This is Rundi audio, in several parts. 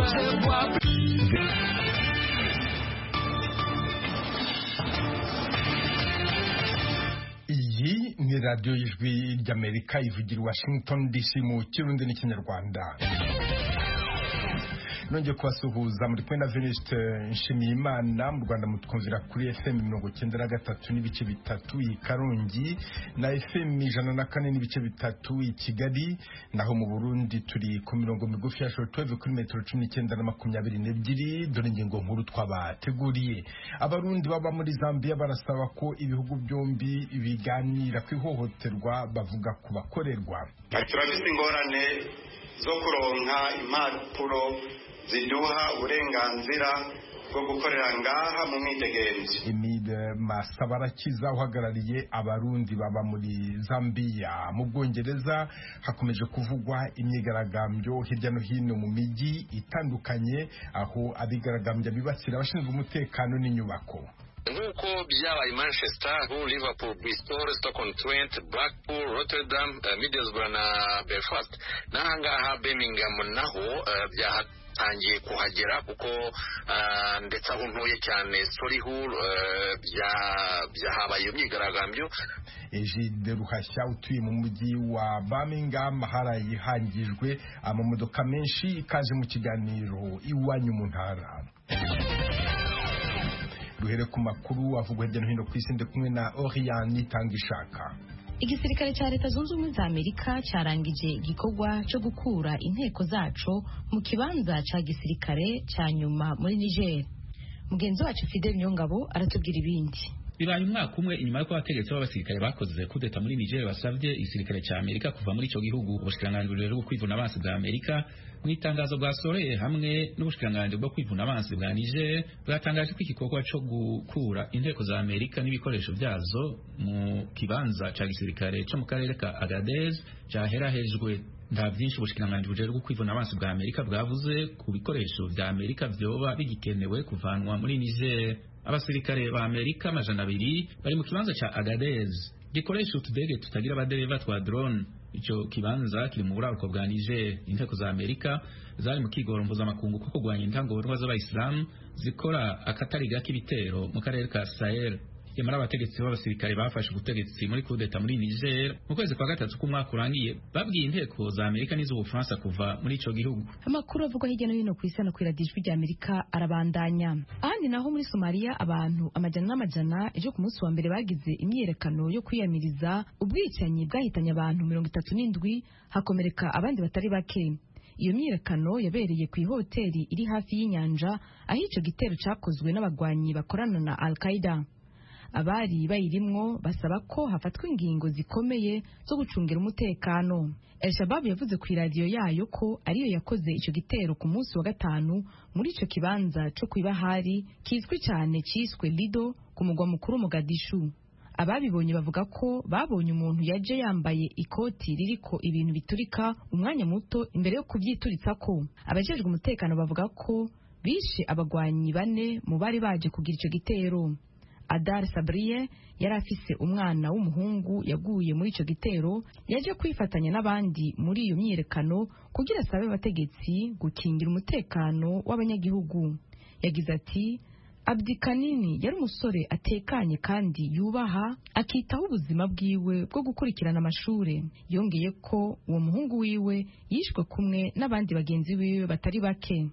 Iyi ni radiyo y'ijwi ry'Amerika ivugira Washington DC mu Kirundi n'Ikinyarwanda. Nongeye kubasuhuza muri kumwe na Venuste Nshimiyimana. Mu Rwanda mutwumvira kuri FM 93 n'ibice bitatu i Karongi na FM 104 n'ibice bitatu i Kigali, naho mu Burundi turi ku mirongo migufi ya shortwave kuri metero 19 na 22. Dore ingingo nkuru twabateguriye. Abarundi baba muri Zambia barasaba ko ibihugu byombi biganira ku ihohoterwa bavuga ku bakorerwa. Turafite ingorane zo kuronka impapuro ziduha uburenganzira bwo gukorera ngaha mu mwidegenzi. Emile Masabarakiza uhagarariye abarundi baba muri Zambia. Mu Bwongereza hakomeje kuvugwa imyigaragambyo hirya no hino mu mijyi itandukanye, aho abigaragambya bibasira abashinzwe umutekano n'inyubako. Nk'uko byabaye Manchester, Liverpool, Bristol, Stoke-on-Trent, Blackpool, Rotterdam, Middlesbrough na Belfast, n'ahangaha Birmingham naho byatangiye kuhagera kuko ndetse aho ntuye cyane Solihull byahabaye imyigaragambyo. Egide Ruhashya utuye mu mujyi wa Birmingham haraye hangijwe amamodoka menshi. Ikaze mu kiganiro iwanyu mu ntara. Duhere ku makuru avugwa hirya no hino ku isi, kumwe na Oriane Tangishaka. Igisirikare cya Leta Zunze Ubumwe za Amerika cyarangije igikorwa cyo gukura inteko zaco mu kibanza cya gisirikare cya nyuma muri Niger. Mugenzi wacu Fidel Nyongabo aratubwira ibindi. Bibaye umwaka umwe inyuma y'uko abategetsi b'abasirikare bakoze kudeta muri Niger basavye igisirikare cya Amerika kuva muri ico gihugu. Ubushikiranganji bwo kwivuna abansi bwa Amerika mu itangazo bwasoreye hamwe n'ubushikiranganji bwo kwivuna abansi bwa Niger bwatangaje ko igikorwa cyo gukura inteko za Amerika n'ibikoresho byazo mu kibanza cya gisirikare cyo mu karere ka Agadez cyaherahejwe. Nta byinshi ubushikiranganji bwo kwivuna abansi bwa Amerika bwavuze ku bikoresho vya Amerika vyoba bigikenewe kuvanwa muri Niger. Abasirikare ba Amerika 200 bari mu kibanza cha Agadez gikoresha utudege tutagira abadereva twa drone. Ico kibanza kiri mu buraruko bwa Niger. Inteko za Amerika zari mu kigoromboza makungu ko kugwanya intangorwa z'abayisilamu zikora akatari gake ibitero mu karere ka Sahel. Yamara abategetsi b'abasirikare bafashe ubutegetsi muri kudeta muri Niger mu kwezi kwa gatatu k'umwaka urangiye babwiye inteko za Amerika n'iz'Ubufaransa kuva muri ico gihugu. Amakuru avugwa hirya no hino ku isi no ku radio rya Amerika arabandanya. Ahandi naho muri Somalia abantu amajana n'amajana ejo ku munsi wa mbere bagize imyerekano yo kwiyamiriza ubwicanyi bwahitanye abantu 37 hakomereka abandi batari bake. Iyo myiyerekano yabereye ku ihoteli iri hafi y'inyanja aho ico gitero cakozwe n'abagwanyi bakorana na Al-Qaeda. Abari bayirimwo basaba ko hafatwa ingingo zikomeye zo gucungira umutekano. El-Shabaab yavuze ku radio yayo ko ariyo yakoze ico gitero ku munsi wa gatanu muri ico kibanza cyo kwibahari kizwi cyane ciswe Lido ku mugwa mukuru Mogadishu. Ababibonye bavuga ko babonye umuntu yaje yambaye ikoti ririko ibintu biturika umwanya muto imbere yo kubyituritsa ko. Abajejwe umutekano bavuga ko bishe abagwanyi 4 mu bari baje kugira ico gitero. Adar Sabriye yari afise umwana w'umuhungu yaguye muri ico gitero, yaje kwifatanya n'abandi muri iyo myiyerekano kugira sabe abategetsi gukingira umutekano w'abanyagihugu. Yagize ati Abdi Kanini yari umusore atekanye kandi yubaha, akitaho ubuzima bwiwe bwo gukurikirana amashure. Yongeye ko uwo muhungu wiwe yishwe kumwe n'abandi bagenzi biwe batari bake.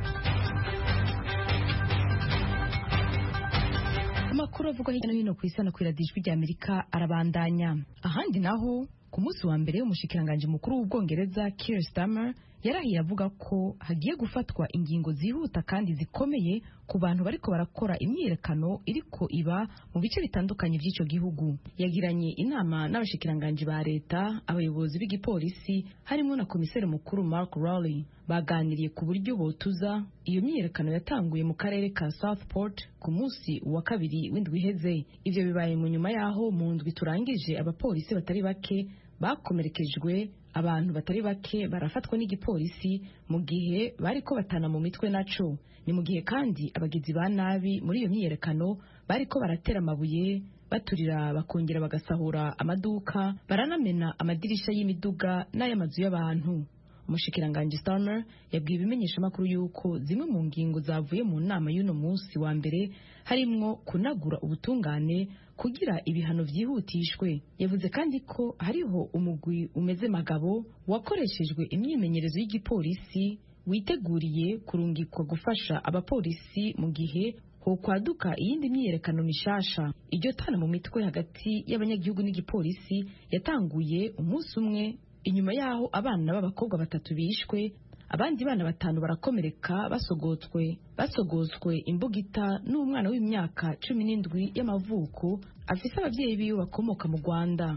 Amakuru avugwa hirya no hino ku isi no ku radio rya Amerika arabandanya. Ahandi naho ku munsi wa mbere umushikiranganje mukuru w'Ubwongereza Keir Starmer yarahiye avuga ko hagiye gufatwa ingingo zihuta kandi zikomeye ku bantu bariko barakora imyiyerekano iriko iba mu bice bitandukanye by'ico gihugu. Yagiranye inama n'abashikiranganje ba leta, abayobozi b'igipolisi harimo na komiseri mukuru Mark Rowley. Baganiriye ku buryo botuza iyo myiyerekano yatanguye mu karere ka Southport ku munsi wa kabiri w'indwi iheze. Ivyo bibaye mu nyuma yaho mu ndwi turangije abapolisi batari bake bakomerekejwe, abantu batari bake barafatwa n'igipolisi mu gihe bariko batana mu mitwe naco. Ni mu gihe kandi abagizi ba nabi muri iyo myiyerekano bariko baratera amabuye, baturira bakongera bagasahura amaduka, baranamena amadirisha y'imiduga n'ay'amazu y'abantu. Umushikiranganji Starmer yabwiye ibimenyeshamakuru yuko zimwe mu ngingo zavuye mu nama y'uno munsi wa mbere harimwo kunagura ubutungane kugira ibihano vyihutishwe. Yavuze kandi ko hariho umugwi umeze magabo wakoreshejwe imyimenyerezo y'igipolisi witeguriye kurungikwa gufasha abapolisi mu gihe kwaduka iyindi myiyerekano mishasha. Iryo tana mu mitwe hagati y'abanyagihugu n'igipolisi yatanguye umunsi umwe inyuma yaho abana b'abakobwa 3 bishwe, abandi bana 5 barakomereka basogozwe imbugita n'umwana w'imyaka 17 y'amavuko afise abavyeyi biwe bakomoka mu Rwanda.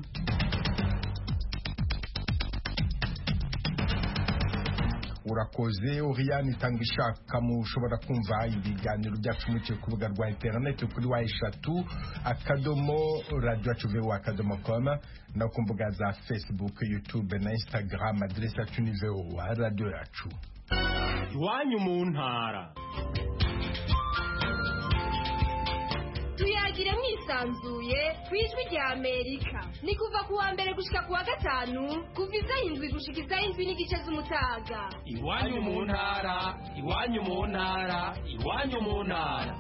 Urakoze Oriane Itangishaka mushobora kumva ibiganiro byacu muciye ku rubuga rwa internet kuri wa3 @radio.com na ku mbuga za Facebook, YouTube na Instagram adresse yacu ni VOA radio yacu. Iwanyu mu ntara tuyagire mwisanzuye kwijwi rya Amerika ni kuva ku wa mbere gushika ku wa gatanu kuva izayindwi gushika izayindwi n'igice z'umutaga. Iwanyu mu ntara iwanyu mu ntara iwanyu mu ntara.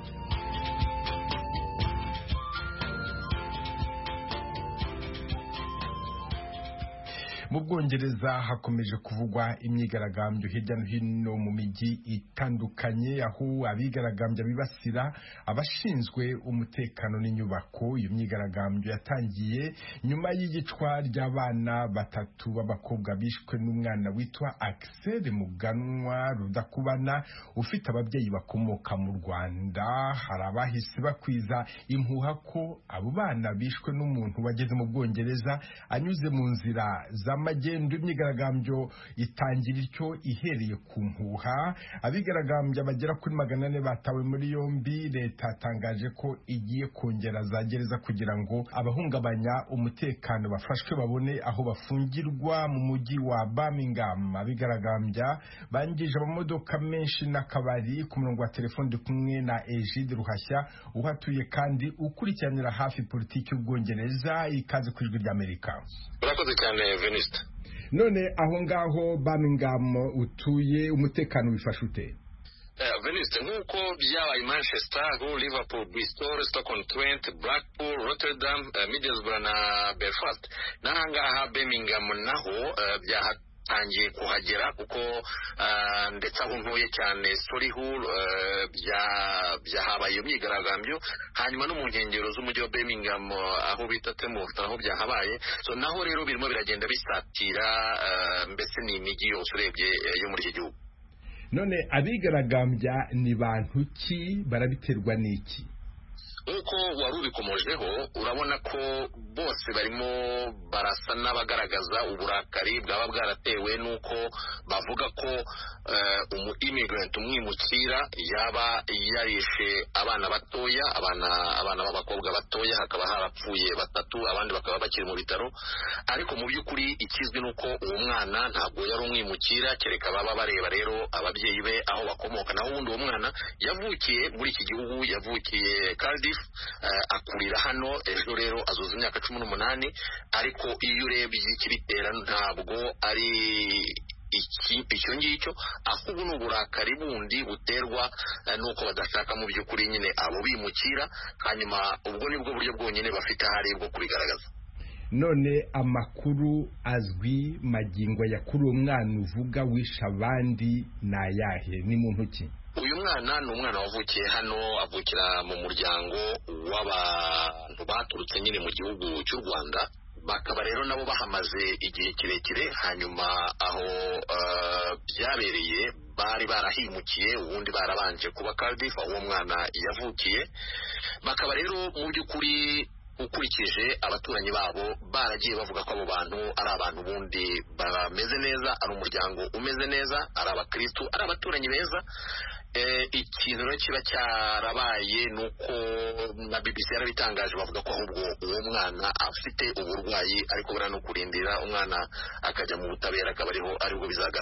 Mu Bwongereza hakomeje kuvugwa imyigaragambyo hirya no hino mu mijyi itandukanye aho abigaragambya bibasira abashinzwe umutekano n'inyubako. Iyo myigaragambyo yatangiye nyuma y'igicwa ry'abana 3 b'abakobwa bishwe n'umwana witwa Axel Muganwa Rudakubana ufite ababyeyi bakomoka mu Rwanda. Hari abahise bakwiza impuha ko abo bana bishwe n'umuntu wageze mu Bwongereza anyuze mu nzira za magendo. Imyigaragambyo itangira icyo ihereye ku mpuha. Abigaragambya bagera kuri 400 batawe muri yombi. Leta yatangaje ko igiye kongera za gereza kugira ngo abahungabanya umutekano bafashwe babone aho bafungirwa. Mu mujyi wa Birmingham abigaragambya bangije amamodoka menshi n'akabari. Ku murongo wa telefone kumwe na Egide Ruhashya uhatuye kandi ukurikiranira hafi politiki y'Ubwongereza. Ikaze ku ijwi ry'Amerika. Urakoze cyane Veniste. None aho ngaho Birmingham utuye umutekano wifashe ute? Veniste, nk'uko byabaye Manchester, Liverpool, Bristol, Stoke-on-Trent, Blackpool, Rotterdam, Middlesbrough na Belfast, n'ahangaha Birmingham naho byahatangiye kuhagera kuko ndetse aho ntuye cyane Solihull byahabaye iyo myigaragambyo. Hanyuma no mu nkengero z'umujyi wa Birmingham aho bita Thames aho byahabaye. So naho rero birimo biragenda bisatira mbese ni imijyi yose urebye yo muri iki gihugu. None abigaragambya ni bantu ki, barabiterwa n'iki? Uko wari ubikomojeho urabona ko bose barimo barasa n'abagaragaza uburakari bwaba bwaratewe nuko bavuga ko immigrant umwimukira yaba yarishe abana batoya, abana b'abakobwa batoya, hakaba harapfuye 3 abandi bakaba bakiri mu bitaro. Ariko mu by'ukuri ikizwi nuko uwo mwana ntabwo yari umwimukira, kereka baba bareba rero ababyeyi be aho bakomoka. Naho ubundi uwo mwana yavukiye muri iki gihugu, yavukiye Cardiff, akurira hano. Ejo rero azuza imyaka 18, ariko iyo urebye ikibitera ntabwo ari icyo ngicyo, ahubwo n'uburakari bundi buterwa nuko badashaka mu by'ukuri nyine abo bimukira. Hanyuma ubwo nibwo buryo bwonyine bafite ahari bwo kubigaragaza. None amakuru azwi magingo ya kuri uwo mwana uvuga wisha abandi nayahe, ni muntu ki? Uyu mwana ni umwana wavukiye hano, avukira mu muryango w'abantu baturutse nyine mu gihugu cy'u Rwanda. Bakaba rero nabo bahamaze igihe kirekire. Hanyuma aho byabereye bari barahimukiye, ubundi barabanje kuba Cardiff aho uwo mwana yavukiye. Bakaba rero mu by'ukuri ukurikije abaturanyi babo baragiye bavuga ko abo bantu ari abantu bundi bameze neza, ari umuryango umeze neza, ari abakristo, ari abaturanyi beza. Ikintu rero kiba cyarabaye nuko na BBC yarabitangaje, bavuga ko ahubwo uwo mwana afite uburwayi, ariko bara no kurindira umwana akajya mu butabera akaba aribwo bizagaragara.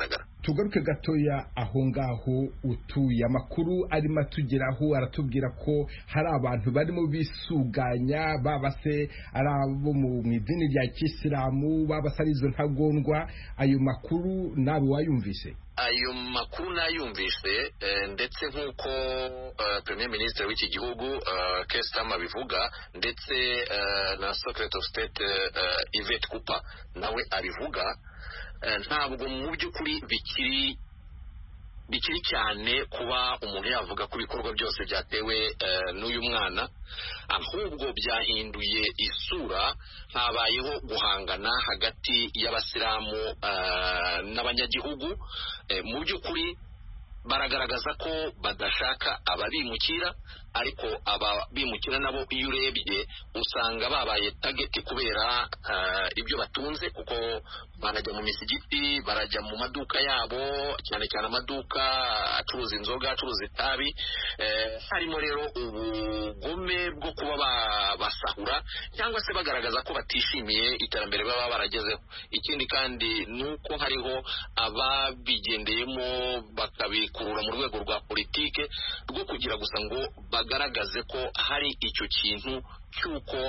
tugaruke gatoya aho ngaho utuye. Amakuru arimo atugeraho aratubwira ko hari abantu barimo bisuganya, baba se ari abo mu idini rya Kisilamu, baba se ari izo ntagondwa. Ayo makuru nawe wayumvise? Ayo makuru nayumvise, ndetse nk'uko Premier Minister w'iki gihugu Keir Starmer abivuga, ndetse na Secretary of State Yvette Cooper nawe abivuga, ntabwo mu by'ukuri bikiri cyane kuba umuntu yavuga ko ibikorwa byose byatewe n'uyu mwana, ahubwo byahinduye isura. Habayeho guhangana hagati y'abasilamu n'abanyagihugu. Mu by'ukuri baragaragaza ko badashaka ababimukira, ariko ababimukira nabo iyo urebye usanga babaye target kubera ibyo batunze, kuko barajya mu misigiti, barajya mu maduka yabo, cyane cyane amaduka acuruza inzoga, acuruza itabi. Harimo rero ubugome bwo kuba basahura cyangwa se bagaragaza ko batishimiye iterambere baba baragezeho. Ikindi kandi nuko hariho ababigendeyemo bakabikurura mu rwego rwa politike rwo kugira gusa ngo bagaragaze ko hari icyo kintu cy'uko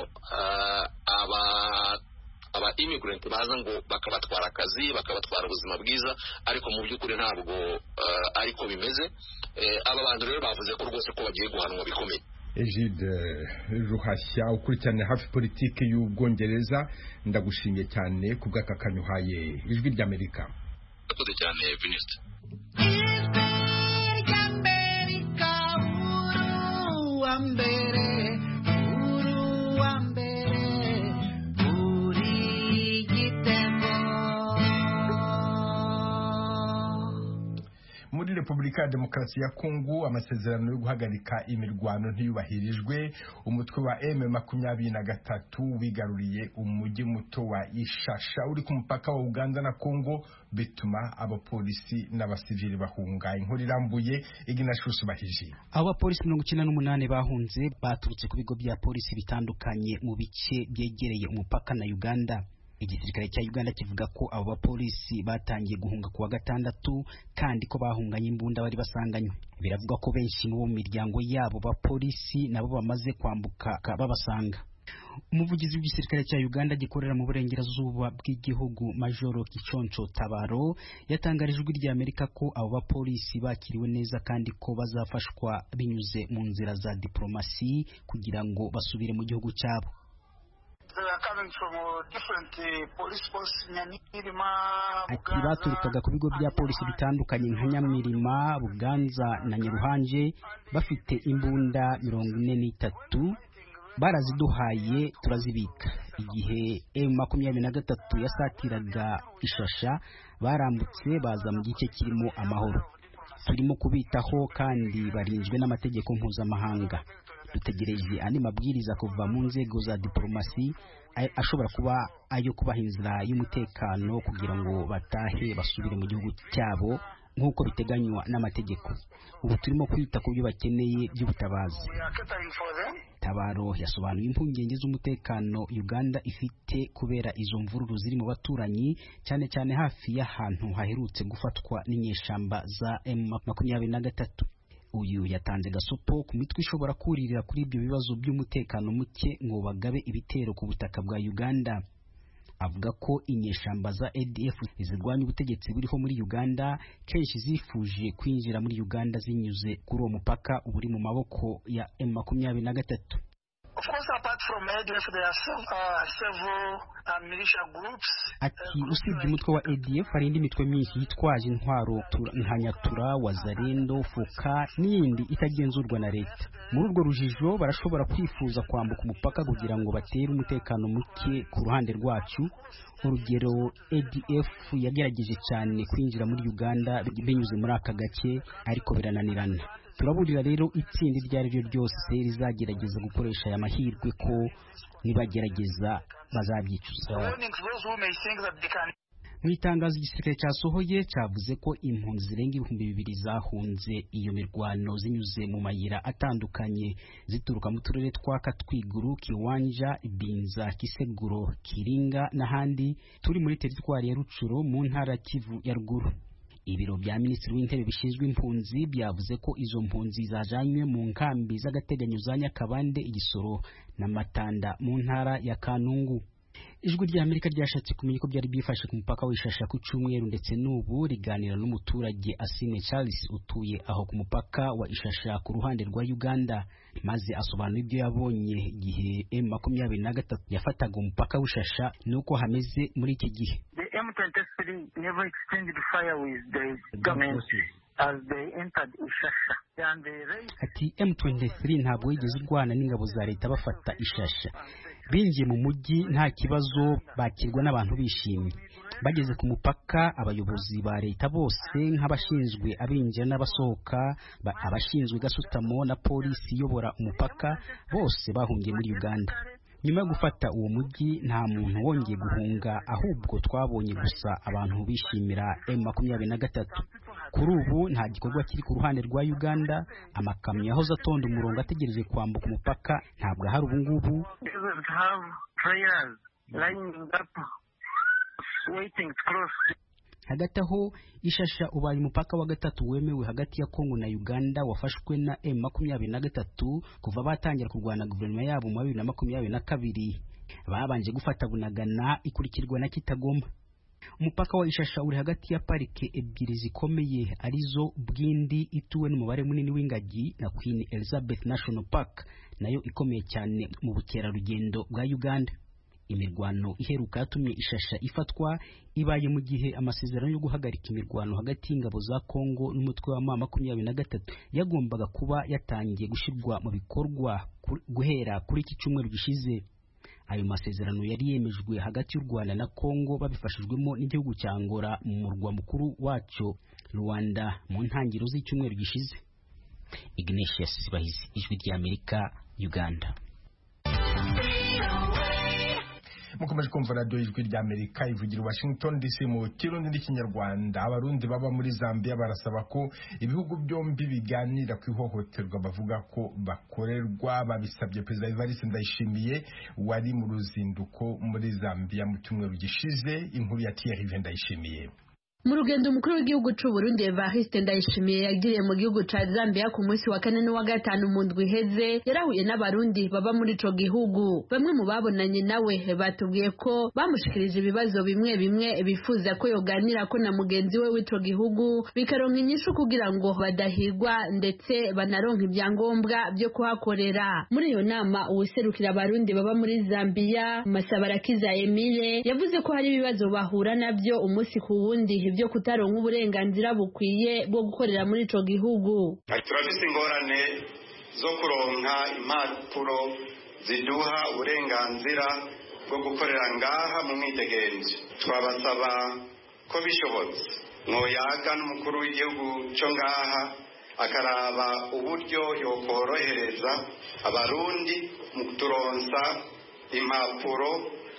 aba immigrant baza ngo bakabatwara akazi, bakabatwara ubuzima bwiza, ariko mu by'ukuri ntabwo ariko bimeze. Aba bantu rero bavuze ko rwose ko bagiye guhanwa bikomeye. Egide Ruhashya, ukurikirana hafi politike y'Ubwongereza, ndagushimiye cyane ku bw'akakanyu uhaye Ijwi ry'Amerika. Urakoze cyane Vincent. Muri Repubulika ya Demokarasi ya Kongo amasezerano yo guhagarika imirwano ntiyubahirijwe. Umutwe wa M23 wigaruriye umujyi muto wa Ishasha uri ku mupaka wa Uganda na Kongo, bituma abapolisi n'abasivili bahunga. Inkuru irambuye Ignatius Bahiji. Abapolisi 98 bahunze baturutse ku bigo bya polisi bitandukanye mu bice byegereye umupaka na Uganda. Igisirikare cya Uganda kivuga ko abo bapolisi batangiye guhunga kuwa gatandatu, kandi ko bahunganye imbunda bari basanganywe. Biravuga ko benshi mu miryango yabo bapolisi nabo bamaze kwambuka babasanga. Umuvugizi w'igisirikare cya Uganda gikorera mu burengerazuba bw'igihugu, Majoro Kichoncho Tabaro, yatangarije Ijwi ry'Amerika ko abo bapolisi bakiriwe neza kandi ko bazafashwa binyuze mu nzira za diplomasi kugira ngo basubire mu gihugu cyabo. Ati baturukaga ku bigo bya polisi bitandukanye nka Nyamirima, Buganza na Nyaruhanje, bafite imbunda 43, baraziduhaye turazibika. Igihe M23 yasatiraga Ishasha, barambutse baza mu gice kirimo amahoro. Turimo kubitaho kandi barinzwe n'amategeko mpuzamahanga. Dutegereje andi mabwiriza kuva mu nzego za diplomasi ashobora kuba ayo kubaha inzira y'umutekano kugira ngo batahe basubire mu gihugu cyabo nk'uko biteganywa n'amategeko. Ubu turimo kwita ku byo bakeneye by'ubutabazi. Tabaro yasobanuye impungenge z'umutekano Uganda ifite kubera izo mvururu ziri mu baturanyi, cyane cyane hafi y'ahantu haherutse gufatwa n'inyeshamba za M23. Uyu yatanze gasopo ku mitwe ishobora kuririra kuri ibyo bibazo by'umutekano muke ngo bagabe ibitero ku butaka bwa Uganda. Avuga ko inyeshamba za ADF zirwanya ubutegetsi buriho muri Uganda kenshi zifuje kwinjira muri Uganda zinyuze kuri uwo mupaka uburi mu maboko ya M23. Of course, apart from ADF, there are several militia groups. Ati usibye umutwe wa ADF hari indi mitwe myinshi yitwaje intwaro nka Nyatura, Wazalendo, Fuka n'iyindi itagenzurwa na leta. Muri urwo rujijo barashobora kwifuza kwambuka umupaka kugira ngo batere umutekano muke ku ruhande rwacu. Urugero, ADF yagerageje cyane kwinjira muri Uganda binyuze muri aka gace, ariko birananirana. Turaburira rero itsinda iryo ari ryo ryose rizagerageza gukoresha aya mahirwe ko nibagerageza bazabyicuza. Mu itangazo igisirikare cyasohoye cyavuze ko impunzi zirenga 2,000 zahunze iyo mirwano zinyuze mu mayira atandukanye zituruka mu turere twa Katwiguru, Kiwanja, Ibinza, Kiseguro, Kiringa n'ahandi turi muri teritwari ya Rucuro mu ntara Kivu ya Ruguru. ibiro bya minisitiri w'intebe bishinzwe impunzi byavuze ko izo mpunzi zajanywe mu nkambi z'agateganyo za Nyakabande, Igisoro na Matanda mu ntara ya Kanungu. Ijwi rya Amerika ryashatse kumenya ko byari byifashe ku mupaka w'Ishasha ku cyumweru, ndetse n'ubu riganira n'umuturage Asine Charles utuye aho ku mupaka wa Ishasha ku ruhande rwa Uganda, maze asobanura ibyo yabonye igihe M23 yafataga umupaka w'Ishasha nuko hameze muri iki gihe. The M23 never exchanged fire with the government as they entered Ishasha. Ati M23 ntabwo yigeze urwana n'ingabo za leta bafata Ishasha. Binjiye mu mujyi nta kibazo, bakirwa n'abantu bishimye. Bageze ku mupaka, abayobozi ba leta bose nk'abashinzwe abinjira n'abasohoka, abashinzwe gasutamo na polisi iyobora umupaka, bose bahungiye muri Uganda. Nyuma yo gufata uwo mujyi nta muntu wongeye guhunga, ahubwo twabonye gusa abantu bishimira M23. Kuri ubu nta gikorwa kiri ku ruhande rwa Uganda, amakamyo yahoze atonda umurongo ategereje kwambuka umupaka ntabwo ahari ubu ngubu. Hagati aho, Ishasha ubaye umupaka wa gatatu wemewe hagati ya Kongo na Uganda wafashwe na M23 kuva batangira kurwana guverinoma yabo mu 2022. Babanje gufata Bunagana ikurikirwa na Kitagoma. Umupaka wa Ishasha uri hagati ya parike ebyiri zikomeye arizo Bwindi ituwe n'umubare munini w'ingagi na Queen Elizabeth National Park, nayo ikomeye cyane mu bukerarugendo bwa Uganda. Imirwano iheruka yatumye Ishasha ifatwa ibaye mu gihe amasezerano yo guhagarika imirwano hagati y'ingabo za Kongo n'umutwe wa M23 yagombaga kuba yatangiye gushirwa mu bikorwa guhera kuri iki cyumweru gishize. Ayo masezerano yari yemejwe hagati y'u Rwanda na Kongo babifashijwemo n'igihugu cya Angola mu murwa mukuru wacyo Rwanda mu ntangiriro z'icyumweru gishize. Ignatius Sibahizi, Ijwi rya Amerika, Uganda. Mukomeje kumva radio Ijwi rya Amerika ivugira Washington DC mu Kirundi n'Ikinyarwanda. Abarundi baba muri Zambia barasaba ko ibihugu byombi biganira ku ihohoterwa bavuga ko bakorerwa. Babisabye Perezida Evariste Ndayishimiye wari mu ruzinduko muri Zambia mu cyumweru gishize. Inkuru ya Thierry Ndayishimiye. Mu rugendo umukuru w'igihugu cy'u Burundi Evariste Ndayishimiye yagiriye mu gihugu ca Zambia ku munsi wa 4 n'uwa 5 mu ndwi iheze, yarahuye n'abarundi baba muri ico gihugu. Bamwe mu babonanye nawe batubwiye ko bamushikirije ibibazo bimwe bimwe bifuza ko yoganira ko na mugenzi we w'ico gihugu bikaronka inyishu kugira ngo badahigwa ndetse banaronka ibyangombwa byo kuhakorera. Muri iyo nama uwuserukira abarundi baba muri Zambia Masabarakiza Emile yavuze ko hari ibibazo bahura nabyo umunsi ku wundi byo kutaronka uburenganzira bukwiye bwo gukorera muri ico gihugu. Turafise ingorane zo kuronka impapuro ziduha uburenganzira bwo gukorera ngaha mu mwidegenzi. Twabasaba ko bishobotse mwoyaga n'umukuru w'igihugu cyo ngaha akaraba uburyo yokorohereza abarundi mu kuturonsa impapuro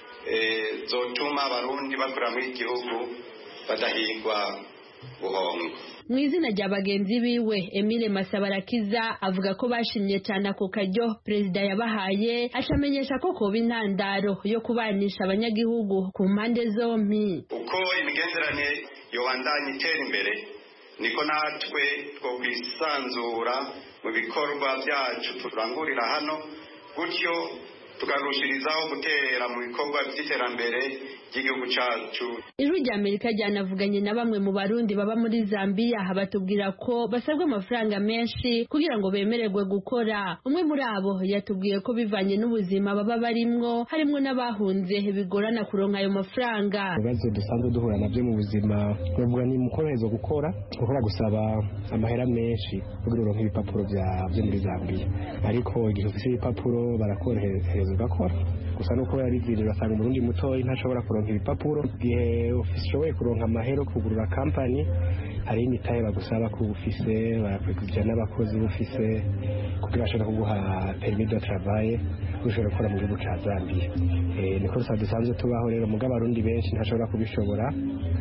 zotuma abarundi bakorera muri igihugu badahigwa buhongo. Mu izina rya bagenzi biwe Emile Masabarakiza avuga ko bashimye cyane ako karyo perezida yabahaye, ashamenyesha ko koba intandaro yo kubanisha abanyagihugu ku mpande zombi. Uko imigenderanire yobandanya itera imbere niko natwe two kwisanzura mu bikorwa byacu turangurira hano, gutyo tukarushirizaho gutera mu bikorwa by'iterambere ry'igihugu cyacu. Ijwi rya Amerika ryanavuganye na bamwe mu barundi baba muri Zambia batubwira ko basabwa amafaranga menshi kugira ngo bemererwe gukora. Umwe muri abo yatubwiye ko bivanye n'ubuzima baba barimwo, harimo n'abahunze bigorana kuronka ayo mafaranga. Ibibazo dusanzwe duhura nabyo mu buzima bavuga ni mukoroherezwa gukora gusaba amahera menshi kugira uronke ibipapuro byo muri Zambia, ariko igihe ufite ibipapuro barakorohereza ugakora. Gusa nuko yarivire basanga umurundi mutoyi ntashobora kuronka ibipapuro. Igihe ushoboye kuronka amahera kugurura company, hari imitahe bagusaba ko ufise, barakwigurira n'abakozi ufise kugira ashobora kuguha permis de travail ushobora gukora mu gihugu ca Zambia. Niko dusanzwe tubaho rero, mugabo abarundi benshi ntashobora kubishobora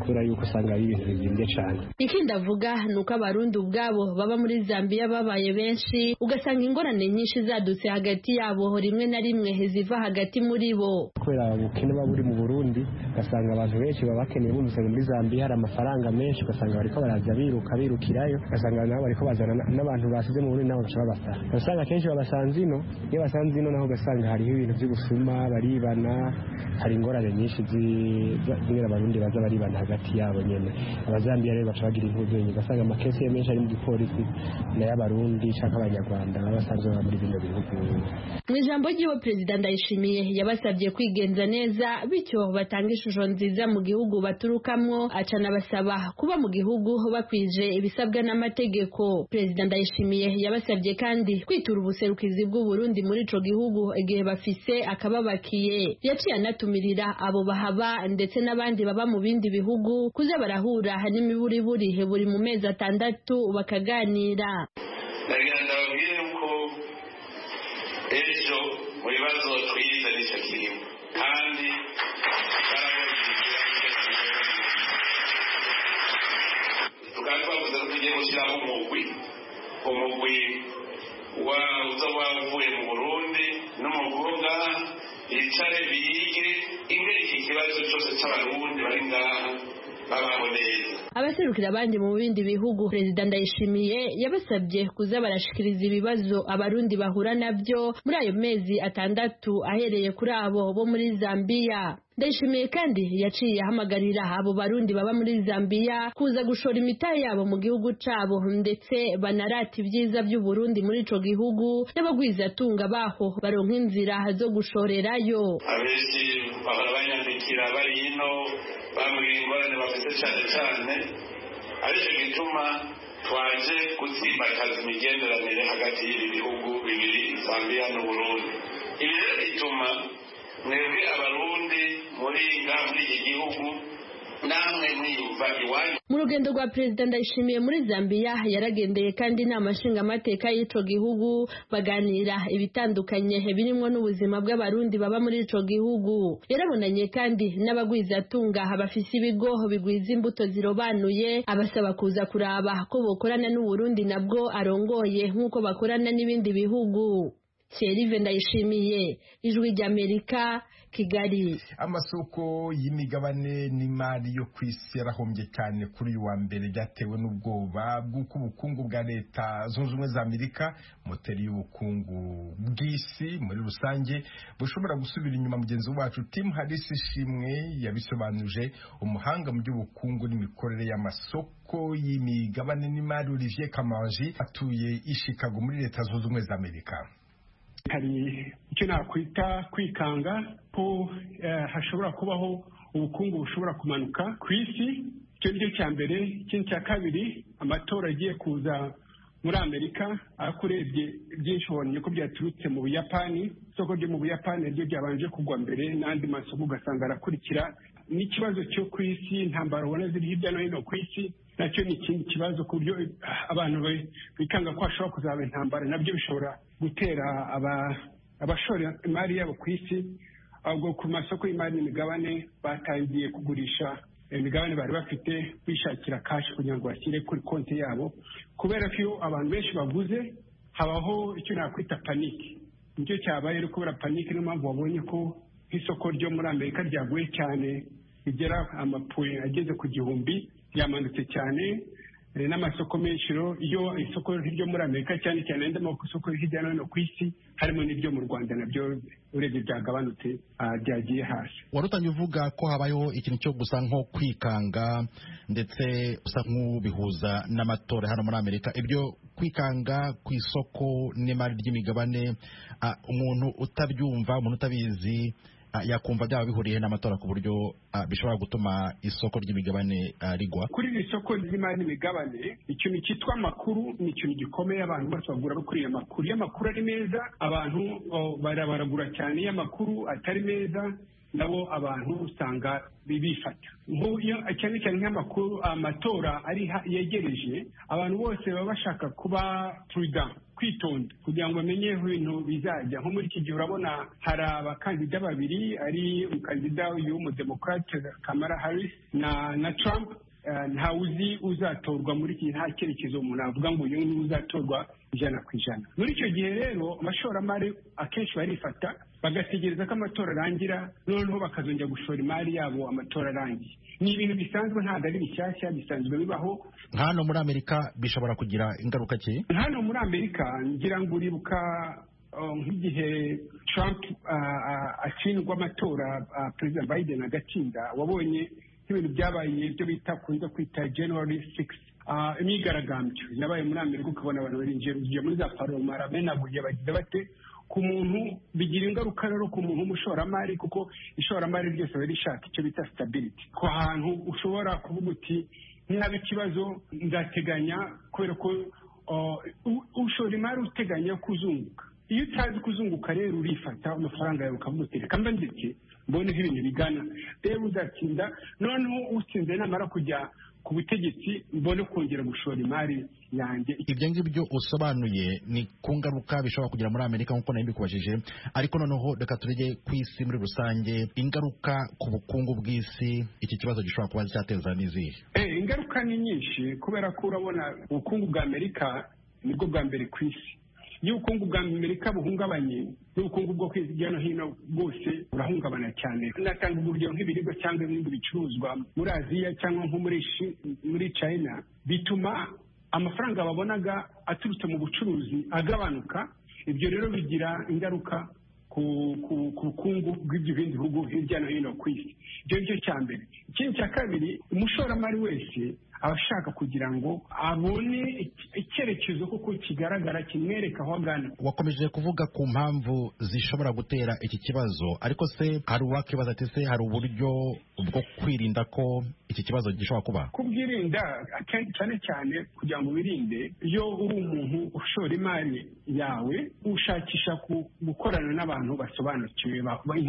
kubera yuko usanga ari ibintu bizimbye cyane. Ikindi avuga ni uko abarundi ubwabo baba muri Zambia babaye benshi ugasanga ingorane nyinshi zadutse hagati yabo rimwe na rimwe ziva hagati muri bo. Kubera ubukene buba buri mu Burundi ugasanga abantu benshi baba bakeneye bumvise muri Zambia hari amafaranga menshi ugasanga bariko baraza birukirayo ugasanga nabo bariko bazana n'abantu basize mu Burundi nabo bashaka basara. Ugasanga kenshi babasanze ino iyo basanze ino naho ugasanga hariho ibintu by'ubusuma baribana hari ingorane nyinshi zimwe abarundi baza baribana hagati yabo nyene. Abazambia rero baca bagira impuzu nyinshi ugasanga amakesi menshi ari mu gipolisi n'abarundi cyangwa abanyarwanda basanzwe baba muri bino bihugu. Mu ijambo ry'iwe Perezida Ndayishimiye yabasabye kwigenza neza bityo batanga ishusho nziza mu gihugu baturukamwo acana basaba kuba mu gihugu bakwije ibisabwa n'amategeko. Perezida Ndayishimiye yabasabye kandi kwitura ubuserukizi bw'u Burundi muri ico gihugu igihe bafise akababakiye. Yaciye anatumirira abo bahaba ndetse n'abandi baba mu bindi bihugu kuza barahura n'imiburiburi buri mu mezi 6 bakaganira. Ndababwire ko ejo mu bibazo twize nicyo kirimo kandi tukaba twavuze ko tugiye gushyiraho umugwi uza wavuye mu Burundi n'umukobwa yicare bige ingene iki kibazo cyose cy'abarundi bari ngaha babaho neza. Abaserukira abandi mu bindi bihugu Perezida Ndayishimiye yabasabye kuza barashikiriza ibibazo abarundi bahura nabyo muri ayo mezi 6 ahereye kuri abo bo muri Zambia. Ndayishimiye kandi yaciye ahamagarira abo barundi baba muri Zambia kuza gushora imitahe yabo mu gihugu cabo ndetse banarata ibyiza by'u Burundi muri ico gihugu n'abagwizatunga baho baronka inzira zo gushorerayo. Abenshi bahora banyandikira bari ino bambwira ingorane bafite cyane aricyo gituma twaje gutsimbataza imigenderanire hagati y'ibi bihugu bibiri Zambia n'u Burundi. Ibi rero bituma mwebwe abarundi muri iki gihugu namwe mwiyumva iwanyu. Mu rugendo rwa Perezida Ndayishimiye muri Zambia yaragendeye kandi inama nshingamateka y'ico gihugu baganira ibitandukanye birimo n'ubuzima bw'abarundi baba muri ico gihugu. Yarabonanye kandi n'abagwizatunga bafise ibigo bigwiza imbuto zirobanuye abasaba kuza kuraba ko bokorana n'u Burundi nabwo arongoye nk'uko bakorana n'ibindi bihugu. Thierry Ndayishimiye, Ijwi ry'Amerika, Kigali. Amasoko y'imigabane n'imari yo kwisi yarahombye cyane kuri uyu wa mbere byatewe n'ubwoba bw'uko ubukungu bwa leta zunze ubumwe za Amerika moteri y'ubukungu bw'isi muri rusange bushobora gusubira inyuma. Mugenzi wacu Tim Harris Ishimwe yabisobanuje, umuhanga mu by'ubukungu n'imikorere y'amasoko y'imigabane n'imari Olivier Kamanji atuye i Chicago muri leta zunze ubumwe za Amerika. Hari icyo nakwita kwikanga ko hashobora kubaho ubukungu bushobora kumanuka ku isi. Icyo nicyo cya mbere. Ikindi cya kabiri, amatora agiye kuza muri Amerika akurebye byinshi ubonye ko byaturutse mu Buyapani. Isoko ryo mu Buyapani ryo ryabanje kugwa mbere n'andi masoko ugasanga arakurikira. N'ikibazo cyo ku isi, intambara ubona ziri hirya no hino ku isi nacyo ni ikindi kibazo, ku buryo abantu bikanga ko hashobora kuzaba intambara. Nabyo bishobora gutera abashora imari yabo ku isi. Ahubwo ku masoko y'imari n'imigabane batangiye kugurisha imigabane bari bafite bishakira kashi kugira ngo bashyire kuri konti yabo, kubera ko iyo abantu benshi baguze habaho icyo nakwita paniki. Nicyo cyabaye rero kubera paniki, niyo mpamvu wabonye ko nk'isoko ryo muri Amerika ryaguye cyane rigera amapuye ageze ku 1000, ryamanutse cyane. N'amasoko menshi iyo isoko ryo muri Amerika cyane cyane andi masoko hirya no hino ku isi harimo n'iryo mu Rwanda nabyo urebye byagabanutse byagiye hasi. Warutangiye uvuga ko habayeho ikintu cyo gusa nko kwikanga ndetse usa nk'ubihuza n'amatora hano muri Amerika. Ibyo kwikanga ku isoko n'imari ry'imigabane, umuntu utabyumva, umuntu utabizi yakumva byaba bihuriye n'amatora ku buryo bishobora gutuma isoko ry'imigabane rigwa. Kuri iri soko ry'imari n'imigabane, ikintu cyitwa amakuru ni ikintu gikomeye. Abantu bose bagura kuri iyo makuru. Iyo amakuru ari meza abantu baragura cyane. Iyo amakuru atari meza nabo abantu usanga bifata cyane cyane nk'amakuru amatora ari yegereje, abantu bose baba bashaka kuba prudent, kwitonda kugira ngo bamenye ibintu bizajya. Nko muri iki gihe urabona hari abakandida babiri, ari umukandida w'umudemokrate Kamala Harris na Trump. Nta uzi uzatorwa muri iki, nta cyerekezo umuntu avuga ngo uyu ni uzatorwa 100%. Muri icyo gihe rero amashoramari akenshi barifata bagategereza ko amatora arangira, noneho bakazongera gushora imari yabo amatora arangiye. Ni ibintu bisanzwe, ntabwo ari bishyashya, bisanzwe bibaho. Hano muri Amerika bishobora kugira ingaruka ki? Hano muri Amerika ngira ngo uribuka nk'igihe Trump atsindwa amatora, President Biden agatsinda, wabonye ibintu byabaye ibyo bita kunze kwita January 6 imyigaragambyo yabaye muri Amerika, ukabona abantu barinjiye muri za paroma bamenaguye bagize bate ku muntu. Bigira ingaruka rero ku muntu w'umushoramari, kuko ishoramari ryose bari rishaka icyo bita stability, ku hantu ushobora kuvuga uti niba ikibazo ndateganya, kubera ko ushora imari uteganya kuzunguka. Iyo utazi kuzunguka rero urifata amafaranga yawe ukavuga uti reka mba ndetse mbone ibintu bigana, rero uzatsinda, noneho utsinze namara kujya ku butegetsi mbone kongera gushora imari yanjye. Ibyo ngibyo usobanuye ni ku ngaruka bishobora kugira muri Amerika nk'uko nari mbikubajije, ariko noneho reka turege ku isi muri rusange, ingaruka ku bukungu bw'isi iki kibazo gishobora kuba cyateza n'izihe? Ingaruka ni nyinshi, kubera ko urabona ubukungu bwa Amerika nibwo bwa mbere ku isi. Iyo ubukungu bwa Amerika buhungabanye, n'ubukungu bwo hirya no hino bwose burahungabana cyane. Natanga uburyo nk'ibiribwa cyangwa ibindi bicuruzwa muri Aziya cyangwa nko muri China, bituma amafaranga babonaga aturutse mu bucuruzi agabanuka. Ibyo rero bigira ingaruka ku bukungu bw'ibyo bindi bihugu hirya no hino ku isi. Ibyo nicyo cya mbere. Ikindi cya kabiri, umushoramari wese aba ashaka kugira ngo abone icyerekezo kuko kigaragara kimwereka aho agana. Wakomeje kuvuga ku mpamvu zishobora gutera iki kibazo, ariko se hari uwakibaza ati se hari uburyo bwo kwirinda ko iki kibazo gishobora kuba? Kubwirinda cyane cyane kugira ngo wirinde, iyo uri umuntu ushora imari yawe ushakisha gukorana n'abantu basobanukiwe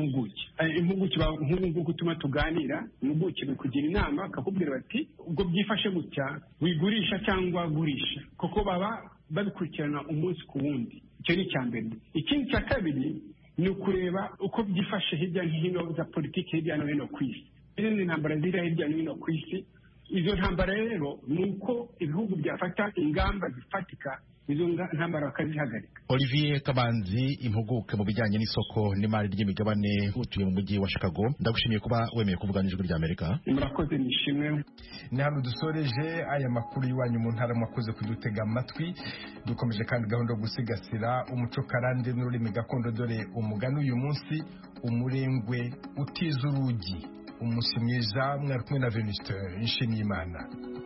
impuguke nk'ubu gutuma tuganira, impuguke bikugira inama akakubwira bati ubwo byifashe gutya wigurisha cyangwa gurisha, kuko baba babikurikirana umunsi ku wundi. Icyo ni icya mbere. Ikindi cya kabiri ni ukureba uko byifashe hirya no hino za politiki hirya no hino ku isi. Izindi ntambara ziri hirya no hino ku isi, izo ntambara rero ni uko ibihugu byafata ingamba zifatika izo ntambara bakazihagarika. Olivier Kabanzi, impuguke mu bijyanye n'isoko n'imari ry'imigabane, utuye mu mujyi wa Chicago, ndagushimiye kuba wemeye kuvugana n'Ijwi ry'Amerika. Murakoze, nishimwe. Ni hano dusoreje aya makuru y'iwanyu mu ntara, mwakoze kudutega amatwi. Dukomeje kandi gahunda yo gusigasira umuco karande n'ururimi gakondo, dore umugani uyu munsi, umurengwe utiza urugi. Umunsi mwiza, mwari kumwe na Venuste Nshimiyimana.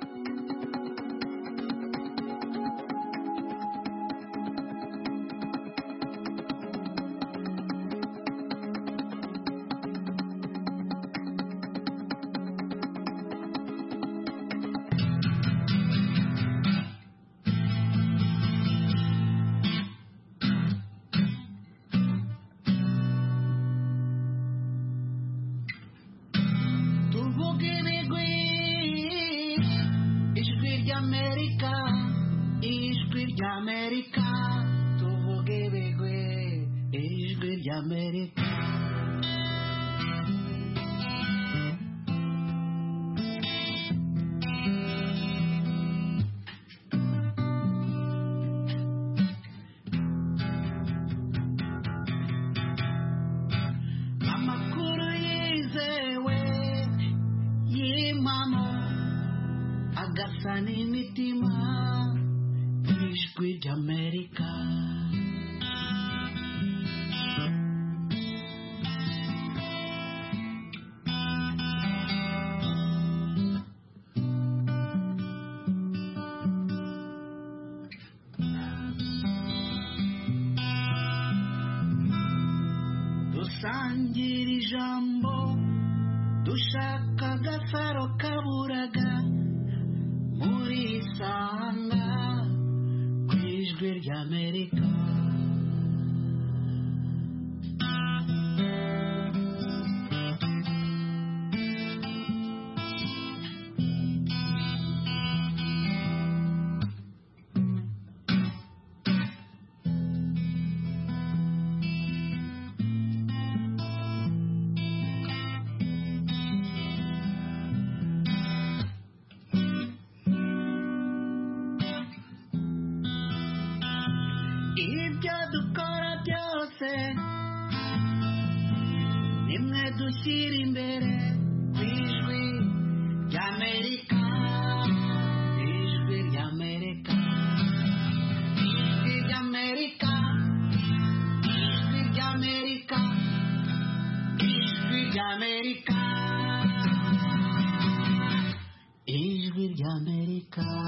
dusangira ijambo dushaka agafaro kaburaga muri Isanga ku Ijwi ry'Amerika. nimwe dushyira imbere